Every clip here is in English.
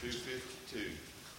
252.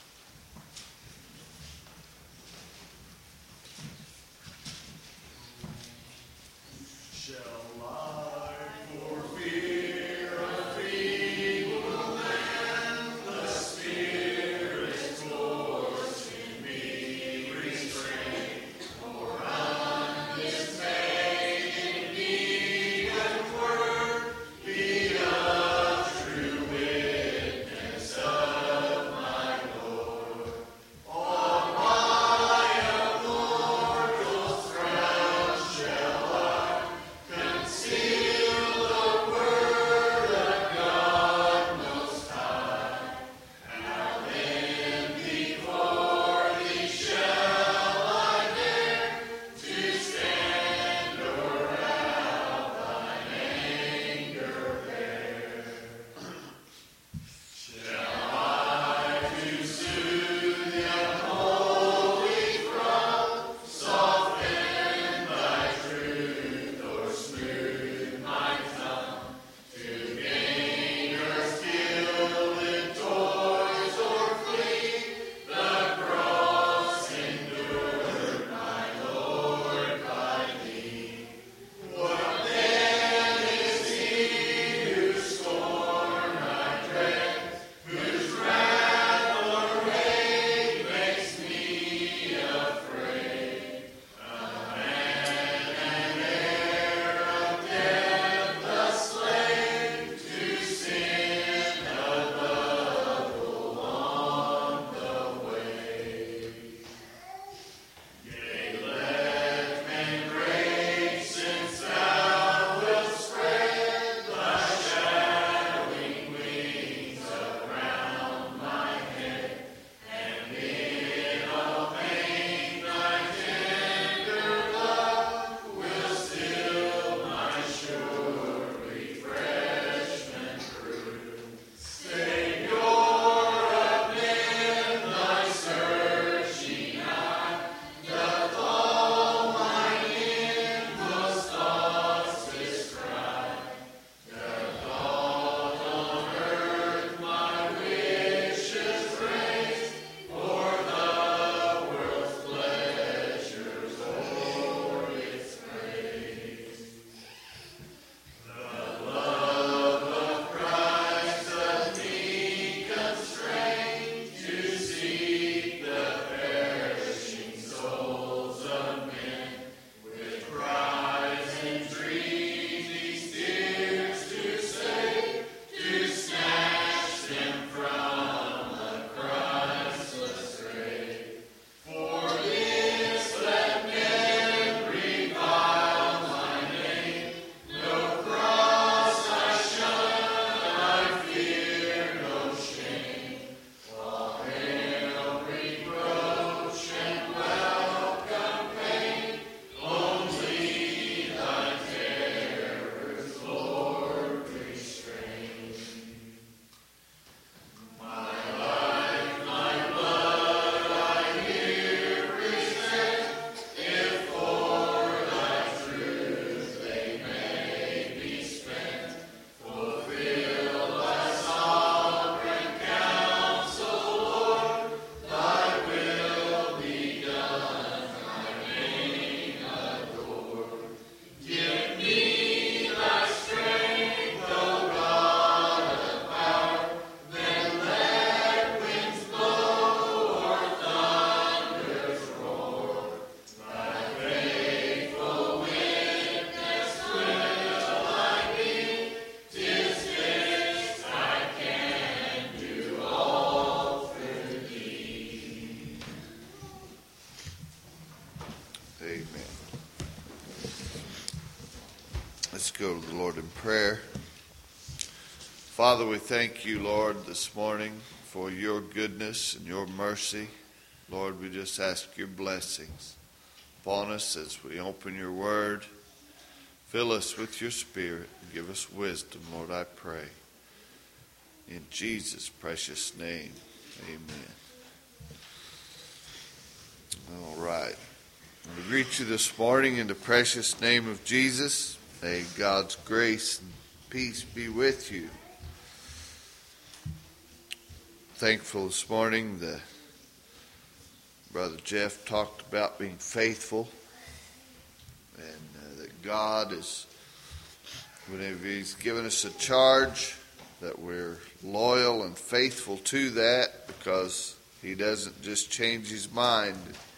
Let's go to the Lord in prayer. Father, we thank you, Lord, this morning for your goodness and your mercy. Lord, we just ask your blessings upon us as we open your word. Fill us with your spirit and give us wisdom, Lord, I pray. In Jesus' precious name, amen. All right. We greet you this morning in the precious name of Jesus. May God's grace and peace be with you. thankful this morning that Brother Jeff talked about being faithful, and that God is, whenever He's given us a charge, that we're loyal and faithful to that, because He doesn't just change His mind.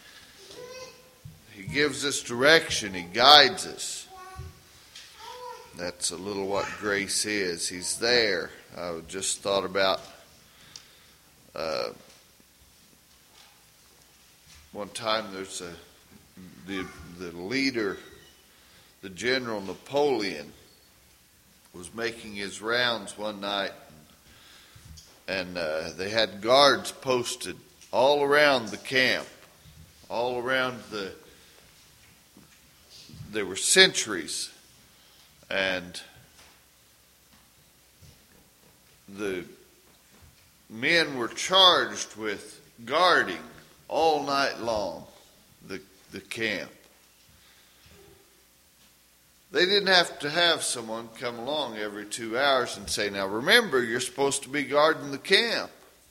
He gives us direction. He guides us. That's a little what grace is. He's there. I just thought about one time there's the leader, the General Napoleon, was making his rounds one night, and they had guards posted all around the camp, all around there were sentries, and the men were charged with guarding all night long the camp. They didn't have to have someone come along every 2 hours and say, now remember, you're supposed to be guarding the camp.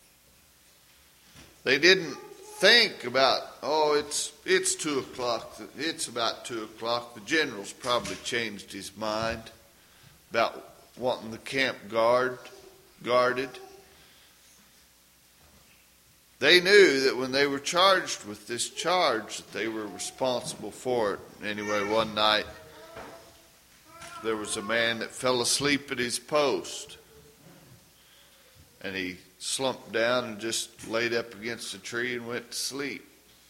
They didn't think about, it's 2 o'clock, it's about 2 o'clock. The general's probably changed his mind about wanting the camp guarded. They knew that when they were charged with this charge, that they were responsible for it. Anyway, one night, there was a man that fell asleep at his post. And he slumped down and just laid up against a tree and went to sleep.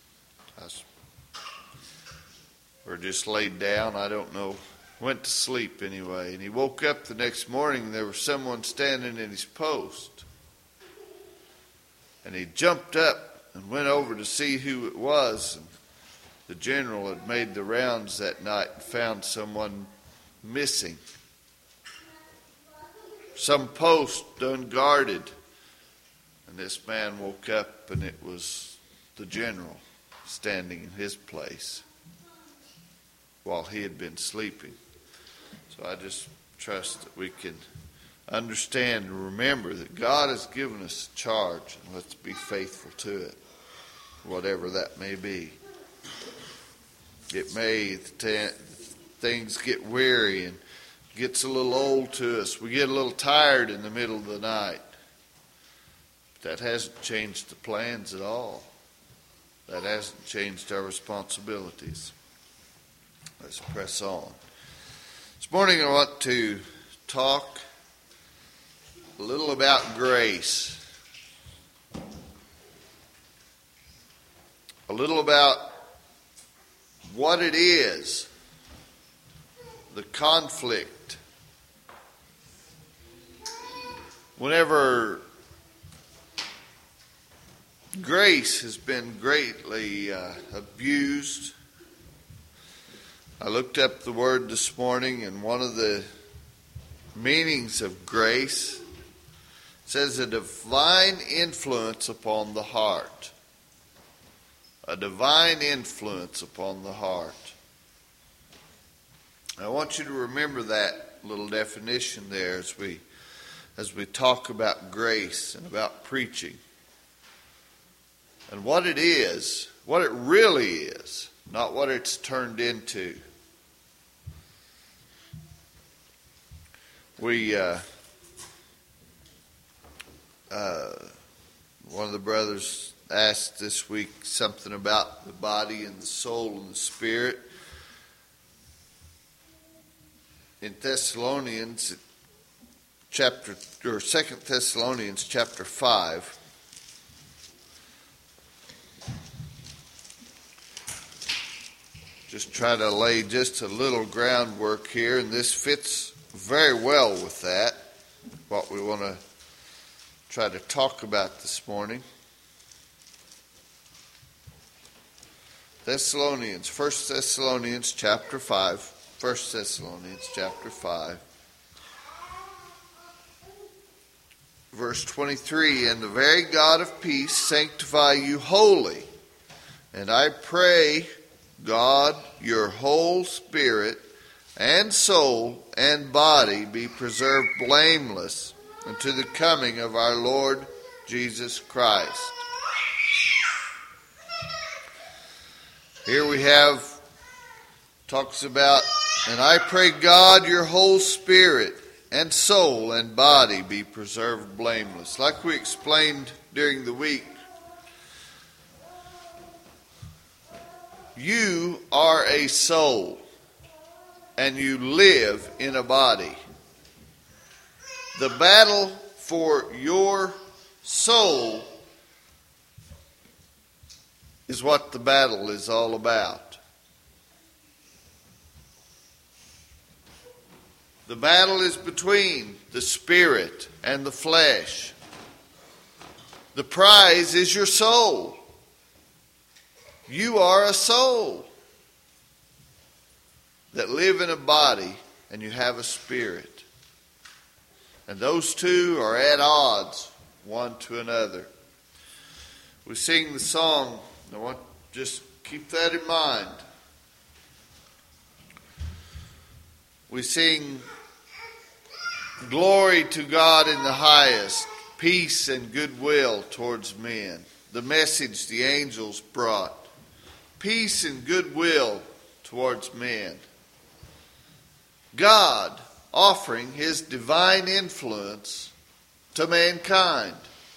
Or just laid down, I don't know. Went to sleep anyway. And he woke up the next morning and there was someone standing in his post. And he jumped up and went over to see who it was. And the general had made the rounds that night and found someone missing. Some post unguarded. And this man woke up and it was the general standing in his place while he had been sleeping. So I just trust that we can understand and remember that God has given us a charge, and let's be faithful to it, whatever that may be. It may, things get weary and gets a little old to us. We get a little tired in the middle of the night. But that hasn't changed the plans at all. That hasn't changed our responsibilities. Let's press on. This morning I want to talk a little about grace. A little about what it is, the conflict. Whenever grace has been greatly abused, I looked up the word this morning, and one of the meanings of grace says a divine influence upon the heart. A divine influence upon the heart. I want you to remember that little definition there as we talk about grace and about preaching. And what it is, what it really is, not what it's turned into. One of the brothers asked this week something about the body and the soul and the spirit. In Thessalonians, 2 Thessalonians chapter 5, just try to lay just a little groundwork here, and this fits very well with that, what we want to try to talk about this morning. First Thessalonians chapter 5, verse 23, and the very God of peace sanctify you wholly, and I pray God your whole spirit and soul and body be preserved blameless unto the coming of our Lord Jesus Christ. Here we have, talks about, and I pray God your whole spirit and soul and body be preserved blameless. Like we explained during the week, you are a soul and you live in a body. The battle for your soul is what the battle is all about. The battle is between the spirit and the flesh. The prize is your soul. You are a soul that live in a body, and you have a spirit. And those two are at odds one to another. We sing the song, I want to just keep that in mind. We sing, glory to God in the highest, peace and goodwill towards men. The message the angels brought, peace and goodwill towards men. God offering his divine influence to mankind.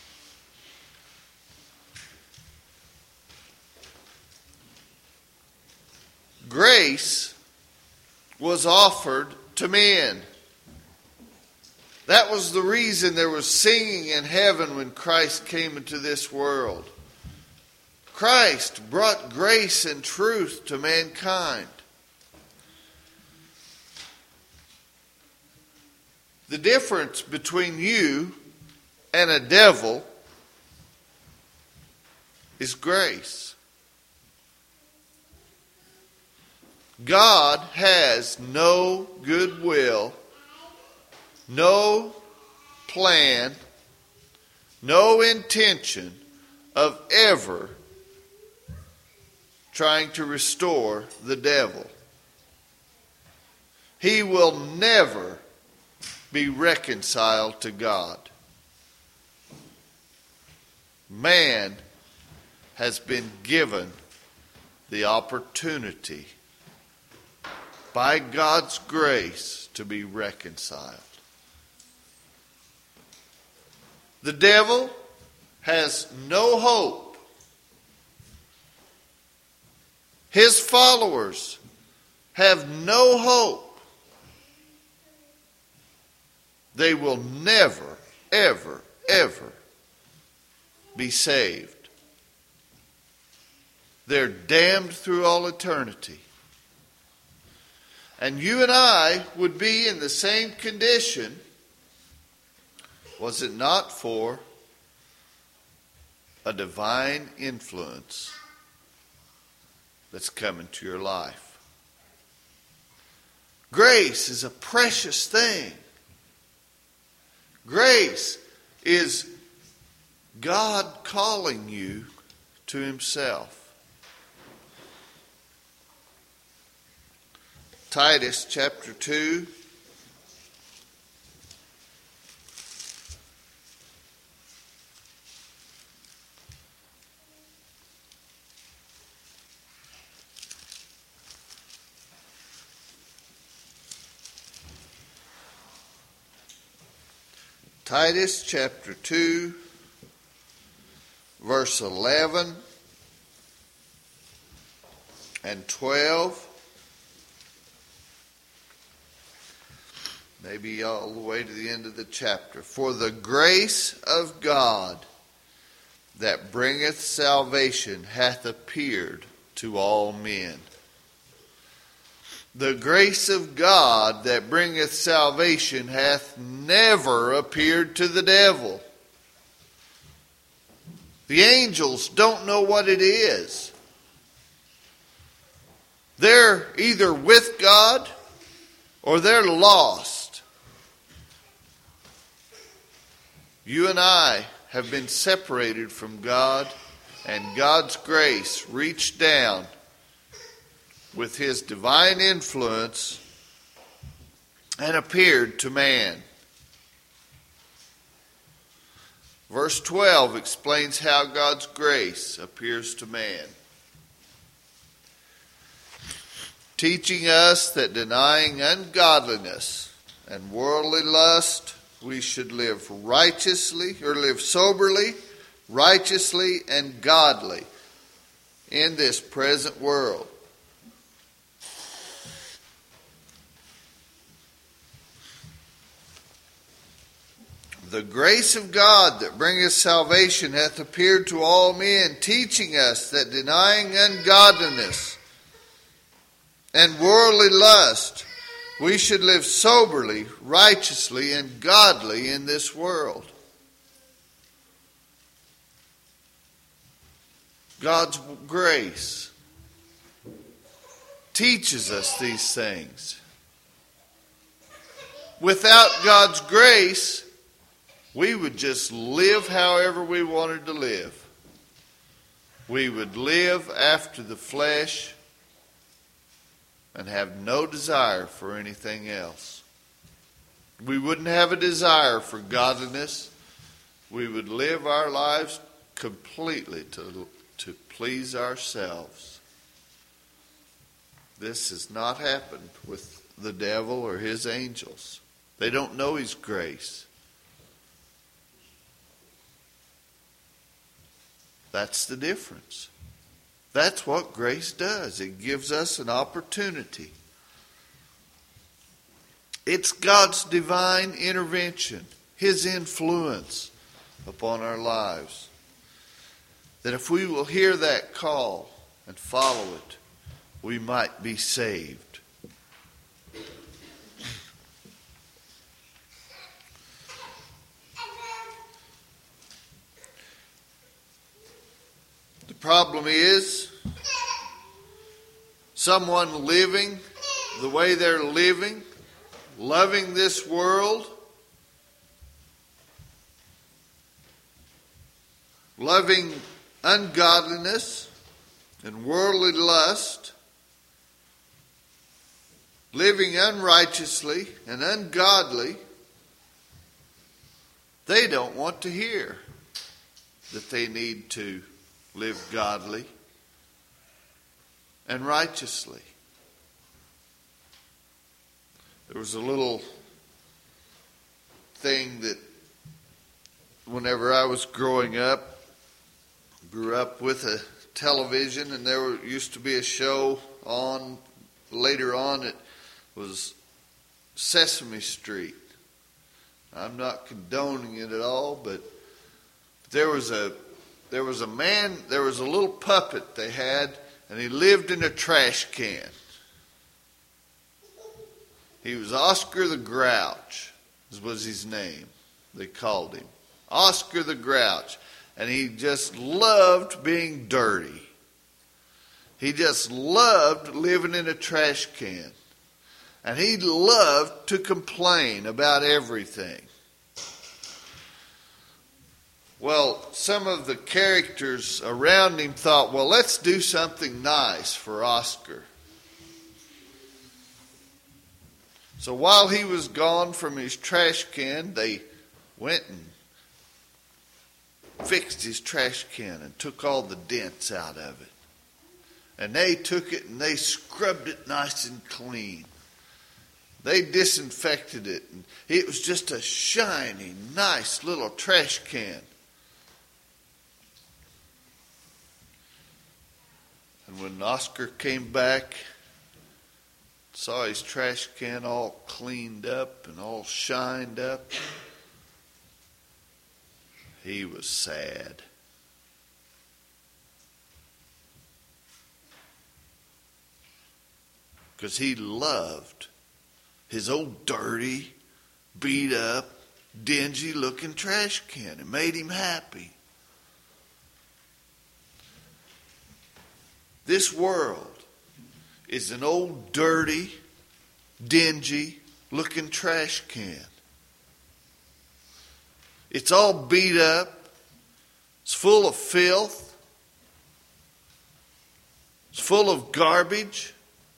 Grace was offered to men. That was the reason there was singing in heaven when Christ came into this world. Christ brought grace and truth to mankind. The difference between you and a devil is grace. God has no goodwill, no plan, no intention of ever trying to restore the devil. He will never be reconciled to God. Man has been given the opportunity by God's grace to be reconciled. The devil has no hope. His followers have no hope. They will never, ever, ever be saved. They're damned through all eternity. And you and I would be in the same condition was it not for a divine influence that's come into your life. Grace is a precious thing. Grace is God calling you to himself. Titus chapter 2. Titus chapter 2, verse 11 and 12. Maybe all the way to the end of the chapter. For the grace of God that bringeth salvation hath appeared to all men. The grace of God that bringeth salvation hath never appeared to the devil. The angels don't know what it is. They're either with God or they're lost. You and I have been separated from God, and God's grace reached down with his divine influence and appeared to man. Verse 12 explains how God's grace appears to man, teaching us that denying ungodliness and worldly lust, we should live righteously, or live soberly, righteously, and godly in this present world. The grace of God that bringeth salvation hath appeared to all men, teaching us that denying ungodliness and worldly lust, we should live soberly, righteously, and godly in this world. God's grace teaches us these things. Without God's grace, we would just live however we wanted to live. We would live after the flesh and have no desire for anything else. We wouldn't have a desire for godliness. We would live our lives completely to please ourselves. This has not happened with the devil or his angels. They don't know his grace. That's the difference. That's what grace does. It gives us an opportunity. It's God's divine intervention, His influence upon our lives. That if we will hear that call and follow it, we might be saved. The problem is, someone living the way they're living, loving this world, loving ungodliness and worldly lust, living unrighteously and ungodly, they don't want to hear that they need to live godly and righteously. There was a little thing that whenever I was growing up, grew up with a television, and there used to be a show on, later on it was Sesame Street. I'm not condoning it at all, but there was a man, there was a little puppet they had, and he lived in a trash can. He was Oscar the Grouch, was his name. They called him Oscar the Grouch. And he just loved being dirty. He just loved living in a trash can. And he loved to complain about everything. Well, some of the characters around him thought, well, let's do something nice for Oscar. So while he was gone from his trash can, they went and fixed his trash can and took all the dents out of it. And they took it and they scrubbed it nice and clean. They disinfected it, and it was just a shiny, nice little trash can. And when Oscar came back, saw his trash can all cleaned up and all shined up, he was sad. Because he loved his old dirty, beat up, dingy looking trash can. It made him happy. This world is an old, dirty, dingy looking trash can. It's all beat up. It's full of filth. It's full of garbage.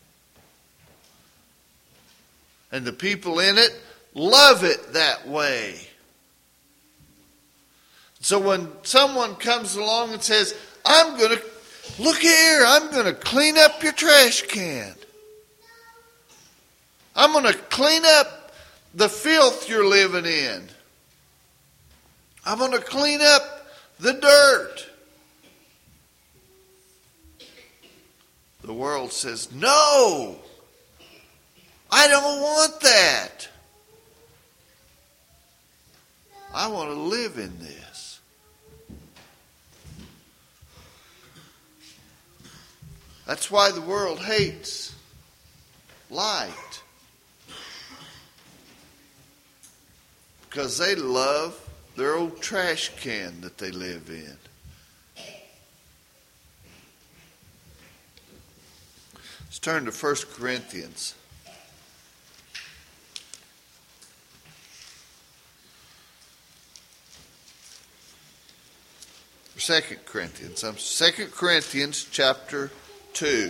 And the people in it love it that way. So when someone comes along and says, I'm going to clean up your trash can. I'm going to clean up the filth you're living in. I'm going to clean up the dirt. The world says, no, I don't want that. I want to live in this. That's why the world hates light. Because they love their old trash can that they live in. Let's turn to 1 Corinthians. Or 2 Corinthians. 2 Corinthians chapter 2.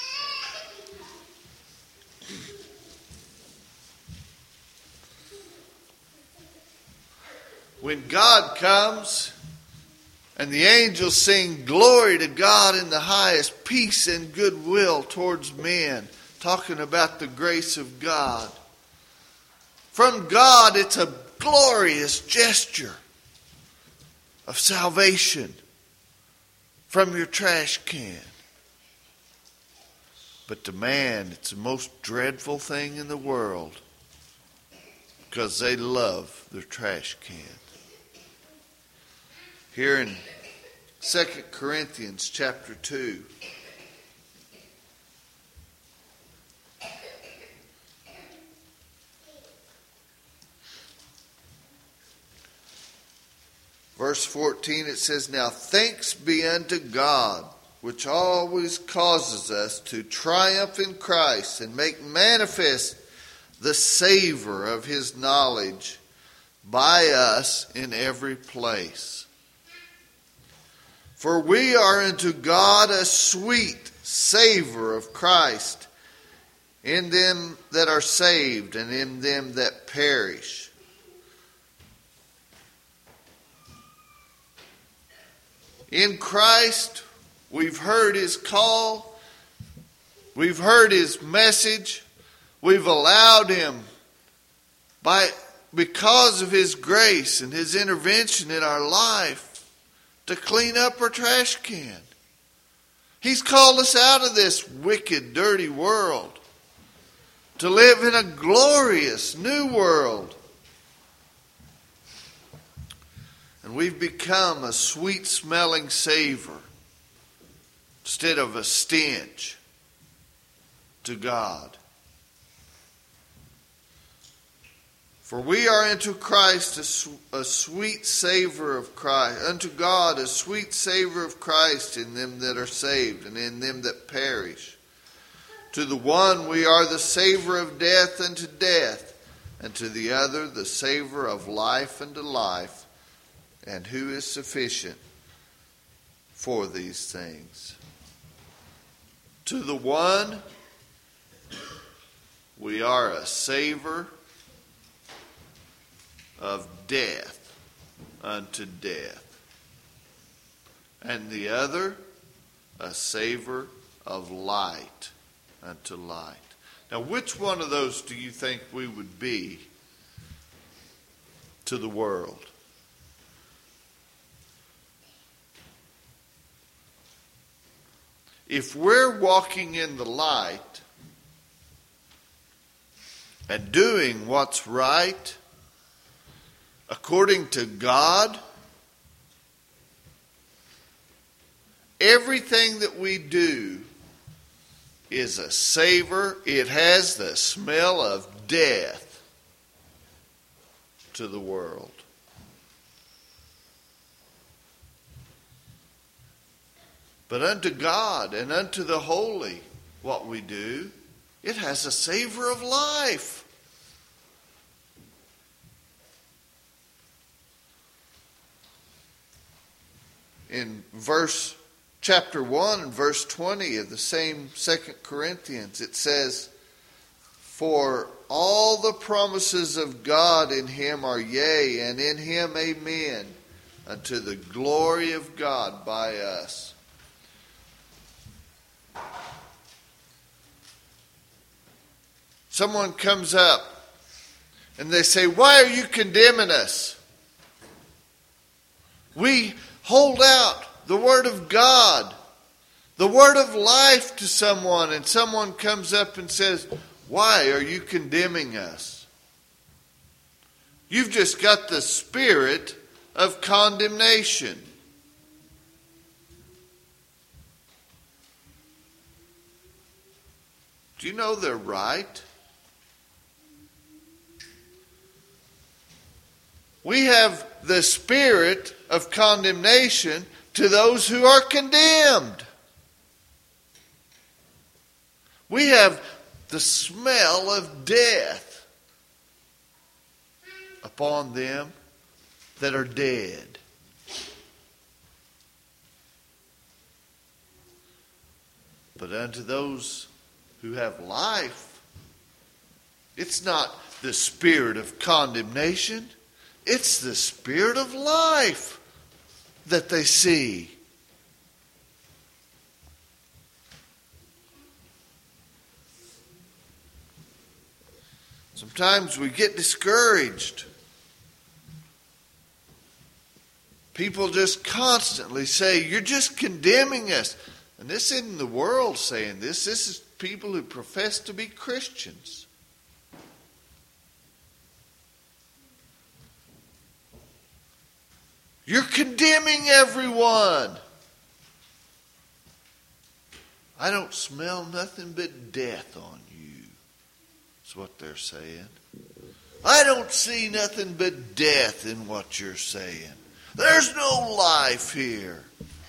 When God comes and the angels sing glory to God in the highest, peace and goodwill towards men, talking about the grace of God. From God, it's a glorious gesture of salvation from your trash can. But to man, it's the most dreadful thing in the world because they love their trash can. Here in 2 Corinthians chapter 2. Verse 14, it says, Now thanks be unto God, which always causes us to triumph in Christ and make manifest the savor of his knowledge by us in every place. For we are unto God a sweet savor of Christ in them that are saved and in them that perish. In Christ, we've heard his call. We've heard his message. We've allowed him, because of his grace and his intervention in our life, to clean up our trash can. He's called us out of this wicked, dirty world to live in a glorious new world. And we've become a sweet-smelling savor instead of a stench to God. For we are unto Christ a sweet savor of Christ, unto God a sweet savor of Christ in them that are saved and in them that perish. To the one we are the savor of death unto death, and to the other the savor of life unto life. And who is sufficient for these things? To the one we are a savor of death unto death, and the other a savor of light unto light. Now, which one of those do you think we would be to the world? If we're walking in the light and doing what's right according to God, everything that we do is a savor. It has the smell of death to the world. But unto God and unto the holy, what we do, it has a savor of life. In chapter 1 and verse 20 of the same 2 Corinthians, it says, For all the promises of God in him are yea, and in him amen, unto the glory of God by us. Someone comes up and they say, "Why are you condemning us?" We hold out the Word of God, the Word of life to someone, and someone comes up and says, "Why are you condemning us?" You've just got the spirit of condemnation. Do you know they're right? We have the spirit of condemnation to those who are condemned. We have the smell of death upon them that are dead. But unto those who have life, it's not the spirit of condemnation. It's the spirit of life that they see. Sometimes we get discouraged. People just constantly say, "You're just condemning us." And this isn't the world saying this. This is people who profess to be Christians. You're condemning everyone. I don't smell nothing but death on you. That's what they're saying. I don't see nothing but death in what you're saying. There's no life here.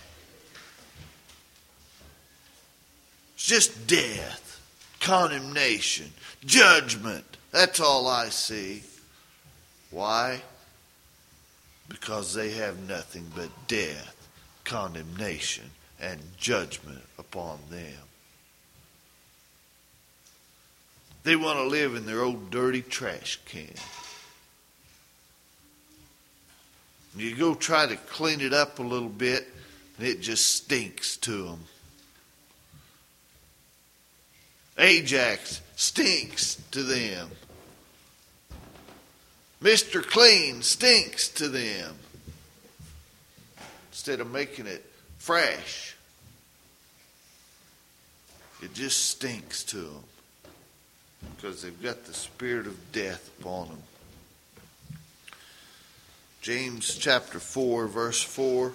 It's just death, condemnation, judgment. That's all I see. Why? Because they have nothing but death, condemnation, and judgment upon them. They want to live in their old dirty trash can. You go try to clean it up a little bit, and it just stinks to them. Ajax stinks to them. Mr. Clean stinks to them. Instead of making it fresh, it just stinks to them because they've got the spirit of death upon them. James chapter 4, verse 4.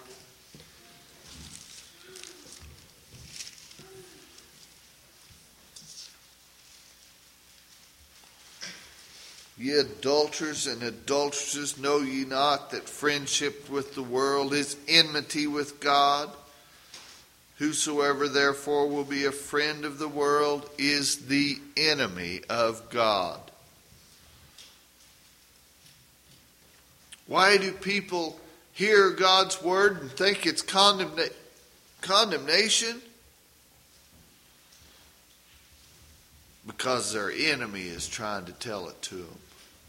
Ye adulterers and adulteresses, know ye not that friendship with the world is enmity with God? Whosoever therefore will be a friend of the world is the enemy of God. Why do people hear God's word and think it's condemnation? Because their enemy is trying to tell it to them.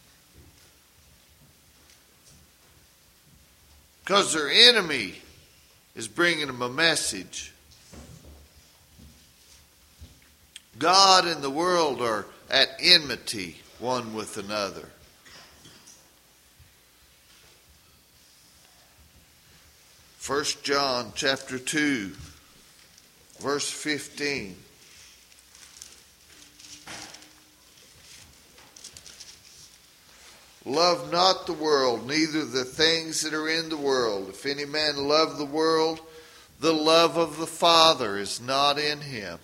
Because their enemy is bringing them a message. God and the world are at enmity one with another. First John chapter 2, verse 15. Love not the world, neither the things that are in the world. If any man love the world, the love of the Father is not in him.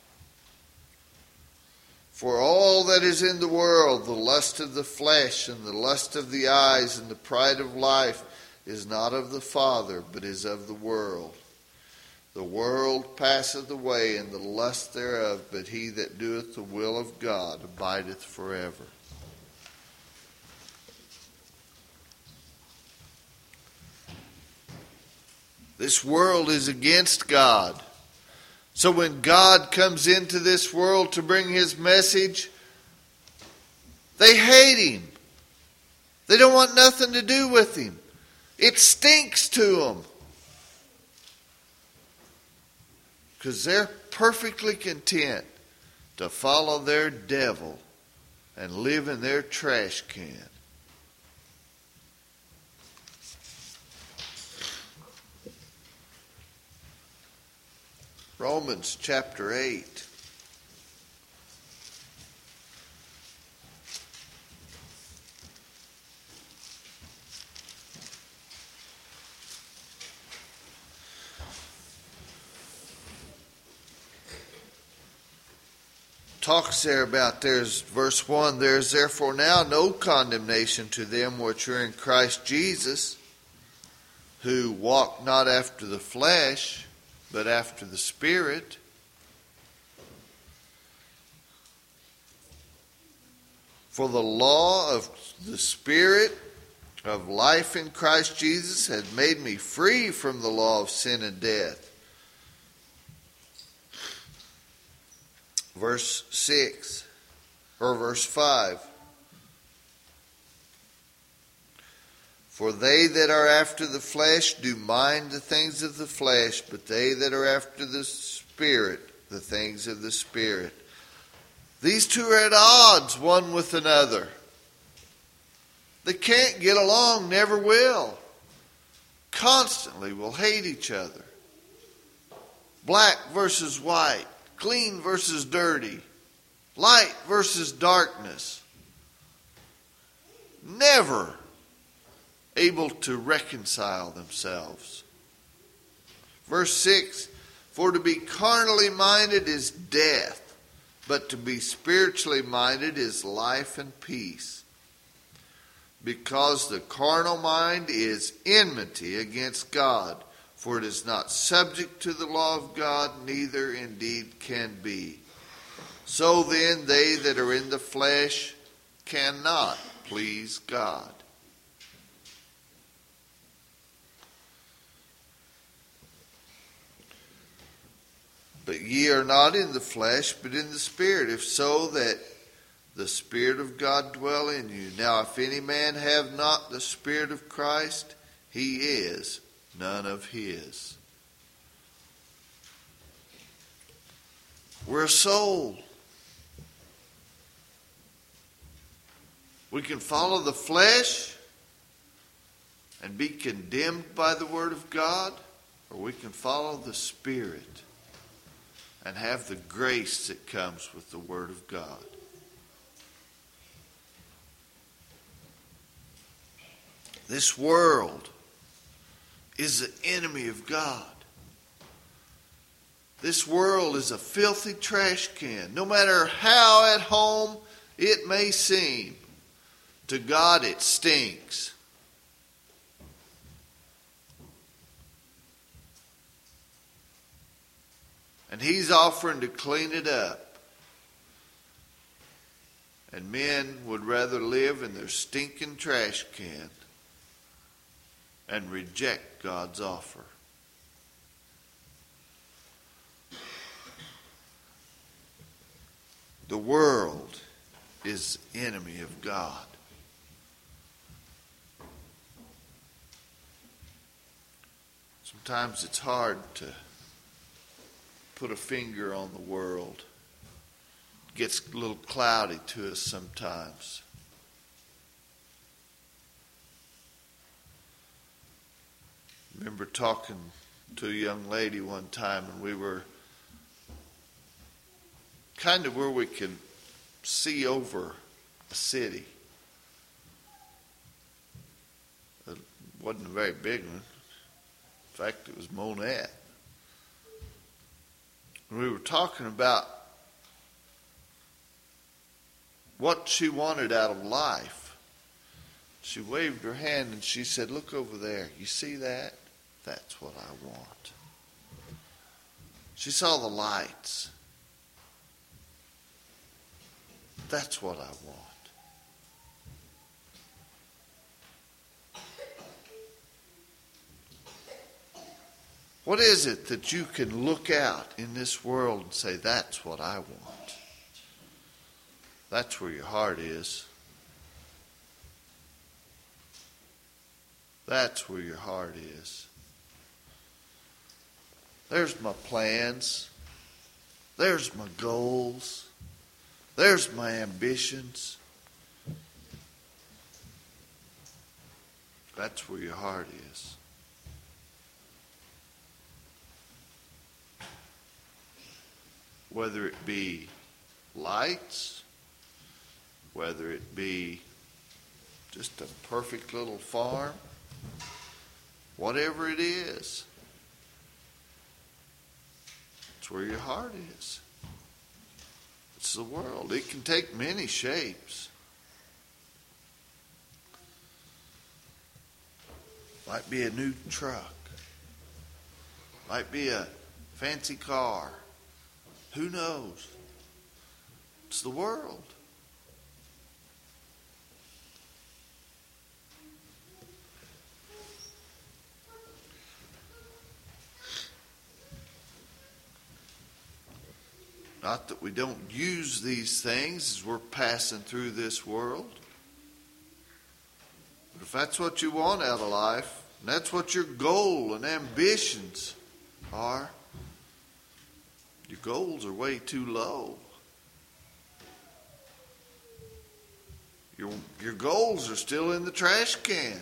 For all that is in the world, the lust of the flesh and the lust of the eyes and the pride of life, is not of the Father, but is of the world. The world passeth away, and the lust thereof, but he that doeth the will of God abideth forever. This world is against God. So when God comes into this world to bring his message, they hate him. They don't want nothing to do with him. It stinks to them. Because they're perfectly content to follow their devil and live in their trash can. Romans chapter 8. Talks there about, there's verse 1, there is therefore now no condemnation to them which are in Christ Jesus, who walk not after the flesh, but after the Spirit. For the law of the Spirit of life in Christ Jesus has made me free from the law of sin and death. Verse 6, or verse 5. For they that are after the flesh do mind the things of the flesh, but they that are after the Spirit, the things of the Spirit. These two are at odds one with another. They can't get along, never will. Constantly will hate each other. Black versus white. Clean versus dirty. Light versus darkness. Never able to reconcile themselves. Verse 6, for to be carnally minded is death, but to be spiritually minded is life and peace. Because the carnal mind is enmity against God, for it is not subject to the law of God, neither indeed can be. So then they that are in the flesh cannot please God. But ye are not in the flesh, but in the Spirit, if so that the Spirit of God dwell in you. Now if any man have not the Spirit of Christ, he is none of his. We're a soul. We can follow the flesh and be condemned by the Word of God, or we can follow the Spirit and have the grace that comes with the Word of God. This world is the enemy of God. This world is a filthy trash can. No matter how at home it may seem, to God it stinks. And He's offering to clean it up. And men would rather live in their stinking trash can and reject God's offer. The world is the enemy of God. Sometimes it's hard to put a finger on the world. It gets a little cloudy to us sometimes. I remember talking to a young lady one time, and we were kind of where we could see over a city. It wasn't a very big one. In fact, it was Monette. And we were talking about what she wanted out of life. She waved her hand and she said, "Look over there. You see that? That's what I want." She saw the lights. That's what I want. What is it that you can look out in this world and say, that's what I want? That's where your heart is. That's where your heart is. There's my plans. There's my goals. There's my ambitions. That's where your heart is. Whether it be lights, whether it be just a perfect little farm, whatever it is, it's where your heart is. It's the world. It can take many shapes. Might be a new truck. Might be a fancy car. Who knows? It's the world. Not that we don't use these things as we're passing through this world. But if that's what you want out of life, and that's what your goal and ambitions are, your goals are way too low. Your goals are still in the trash can.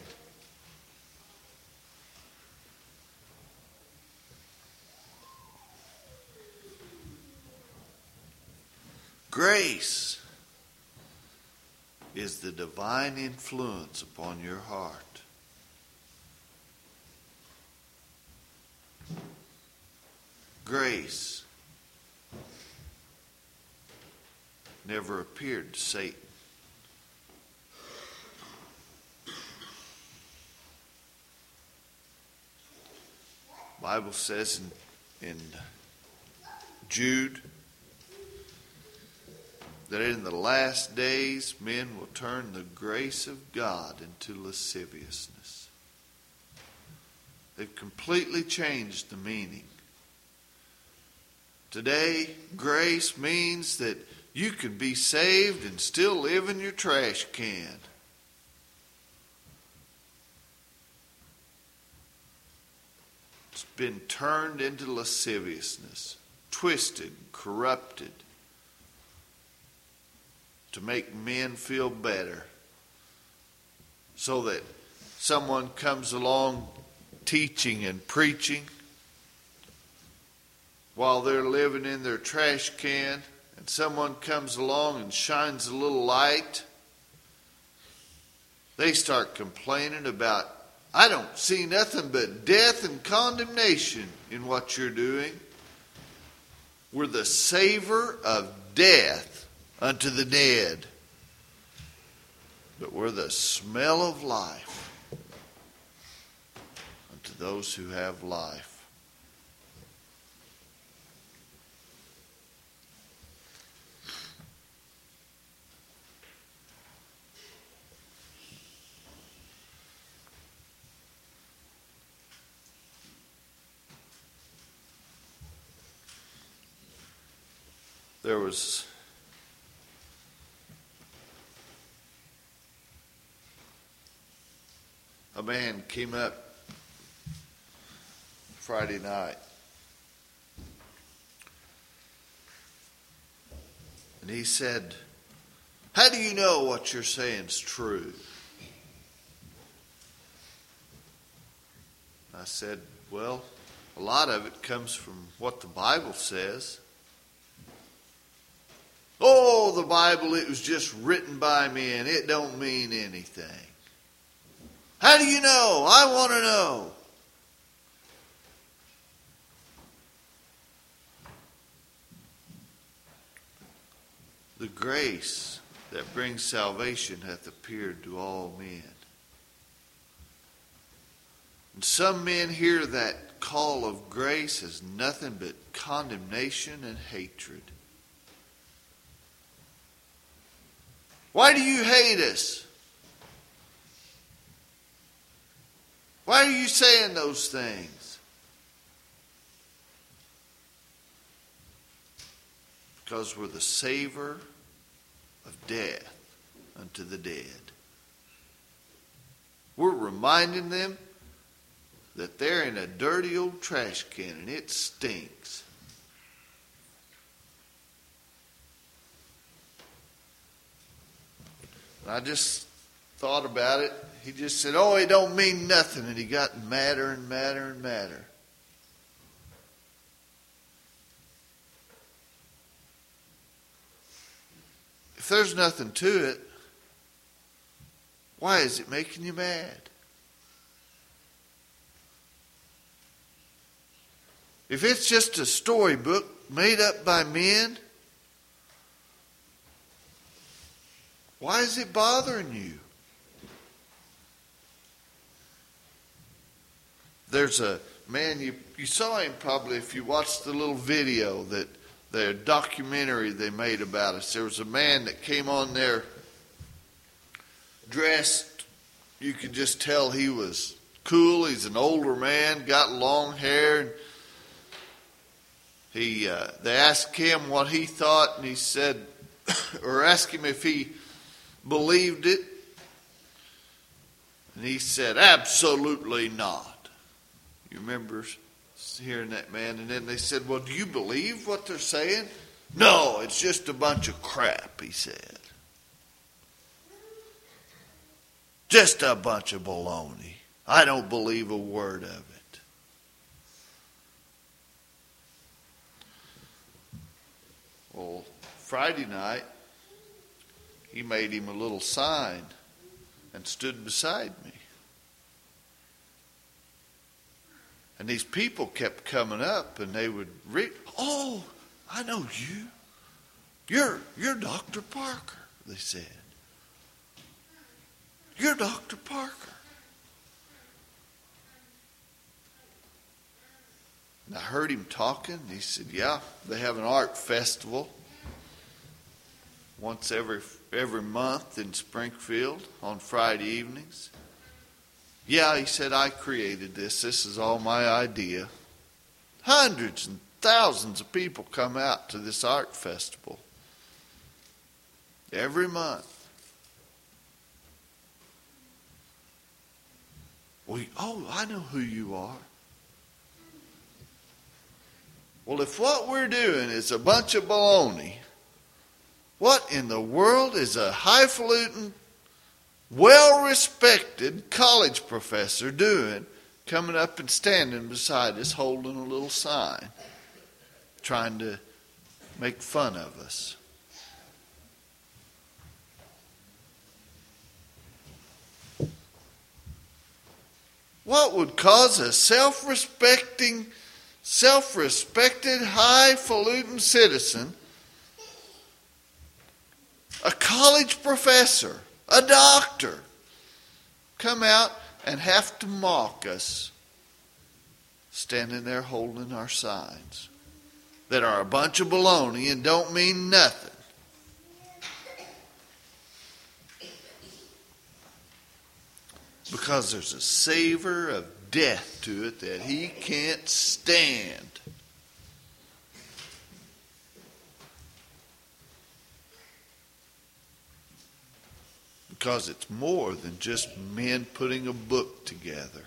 Grace is the divine influence upon your heart. Grace never appeared to Satan. The Bible says in Jude that in the last days men will turn the grace of God into lasciviousness. They've completely changed the meaning. Today, grace means that you can be saved and still live in your trash can. It's been turned into lasciviousness, twisted, corrupted, to make men feel better, so that someone comes along teaching and preaching while they're living in their trash can, and someone comes along and shines a little light, they start complaining about, I don't see nothing but death and condemnation in what you're doing. We're the savor of death unto the dead, but we're the smell of life unto those who have life. There was a man came up Friday night, and he said, how do you know what you're saying is true? I said, well, a lot of it comes from what the Bible says. Oh, the Bible, it was just written by men. It don't mean anything. How do you know? I want to know. The grace that brings salvation hath appeared to all men. And some men hear that call of grace as nothing but condemnation and hatred. Why do you hate us? Why are you saying those things? Because we're the savor of death unto the dead. We're reminding them that they're in a dirty old trash can and it stinks. And I just thought about it. He just said, oh, it don't mean nothing. And he got madder and madder and madder. If there's nothing to it, why is it making you mad? If it's just a storybook made up by men, why is it bothering you? There's a man, you saw him probably if you watched the little video, that the documentary they made about us. There was a man that came on there dressed, you could just tell he was cool. He's an older man, got long hair. They asked him what he thought, and he said, or asked him if he believed it. And he said, absolutely not. You remember hearing that man? And then they said, well, do you believe what they're saying? No, it's just a bunch of crap, he said. Just a bunch of baloney. I don't believe a word of it. Well, Friday night, he made him a little sign and stood beside me. And these people kept coming up and they would read, oh, I know you. You're Dr. Parker, they said. You're Dr. Parker. And I heard him talking. He said, yeah, they have an art festival once every month in Springfield on Friday evenings. Yeah, he said, I created this. This is all my idea. Hundreds and thousands of people come out to this art festival every month. I know who you are. Well, if what we're doing is a bunch of baloney, what in the world is a highfalutin, well-respected college professor doing coming up and standing beside us holding a little sign, trying to make fun of us? What would cause a self-respected, highfalutin citizen, a college professor, a doctor, come out and have to mock us, standing there holding our signs that are a bunch of baloney and don't mean nothing? Because there's a savor of death to it that he can't stand. Because it's more than just men putting a book together.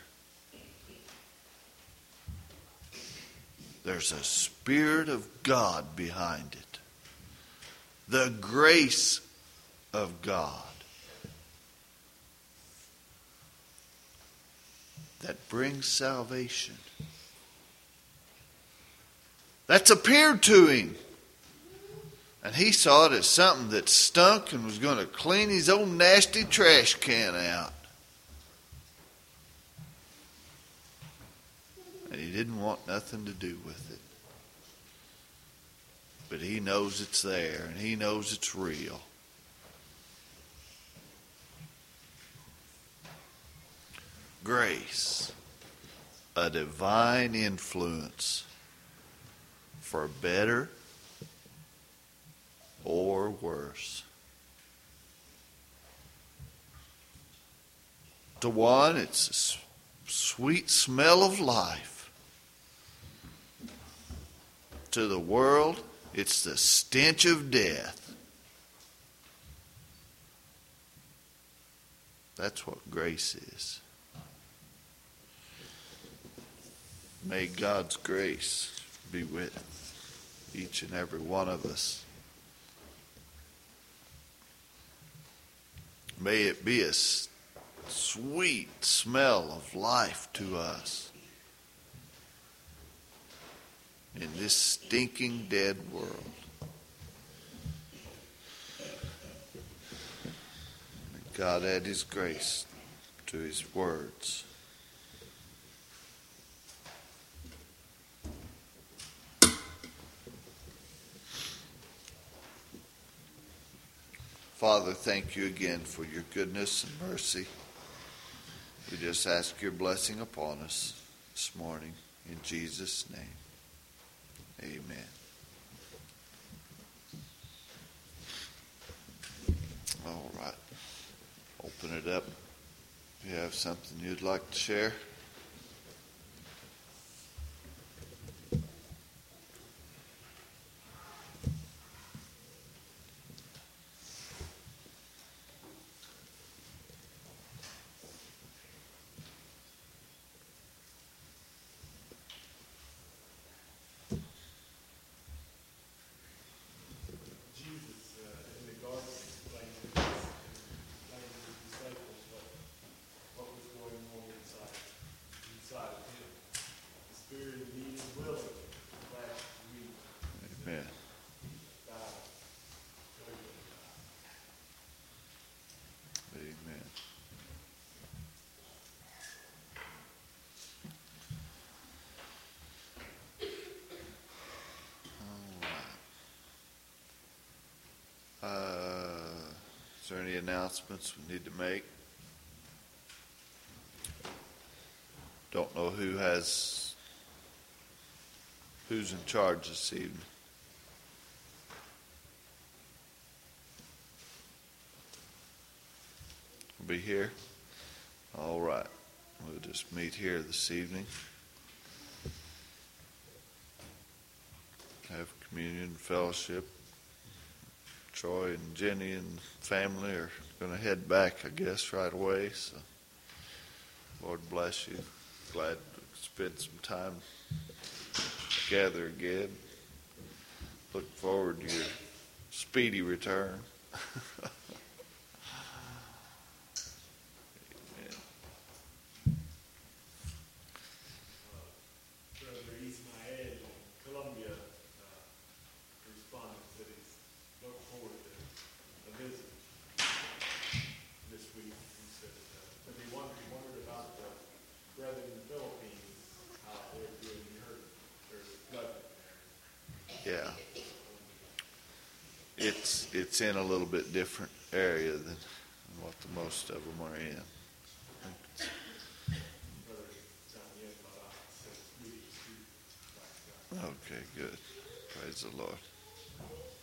There's a Spirit of God behind it. The grace of God that brings salvation. That's appeared to him. And he saw it as something that stunk and was going to clean his old nasty trash can out. And he didn't want nothing to do with it. But he knows it's there and he knows it's real. Grace, a divine influence for better or worse. To one, it's a sweet smell of life. To the world, it's the stench of death. That's what grace is. May God's grace be with each and every one of us. May it be a sweet smell of life to us in this stinking dead world. May God add His grace to His words. Father, thank you again for your goodness and mercy. We just ask your blessing upon us this morning. In Jesus' name, amen. All right. Open it up. If you have something you'd like to share. Amen. Amen. All right. Is there any announcements we need to make? Don't know who's in charge this evening. Be here? All right. We'll just meet here this evening. Have communion, fellowship. Troy and Jenny and family are going to head back, I guess, right away. So, Lord bless you. Glad to spend some time together again. Look forward to your speedy return. Yeah. It's in a little bit different area than what the most of them are in. Okay, good. Praise the Lord.